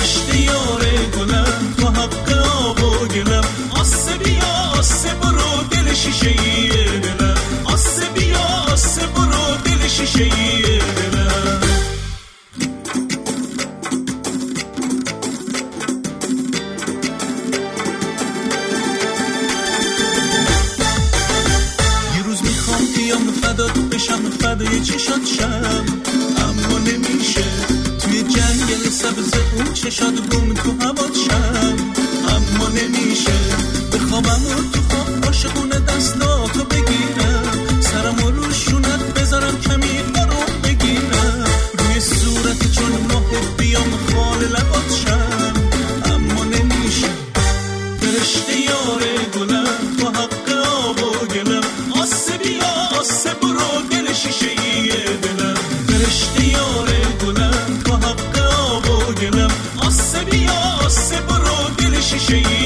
فرشته یار گلم تو حق آب و گلم آسه بیا آسه برو دل شیشه دلم آسه بیا آسه برو دل شیشه دلم یه روز میخوام بیام فدات بشم فدای چشات شم اما نمیشه توی جنگل سبز اون چشات گم تو هوات شم اما نمیشه بخوابم و تو خواب عاشقونه دستاتو بگیرم سرمو رو شونت بذارم کمی آروم بگیرم روی صورت چون ماه بیام خال لبات شم اما نمیشه فرشته یار گلم تو حق آب و گلم آسه بیا آسه برو دل شیشه دلم فرشته یار گلم تو حق آب و گلم آسه بیا آسه برو دل شیشه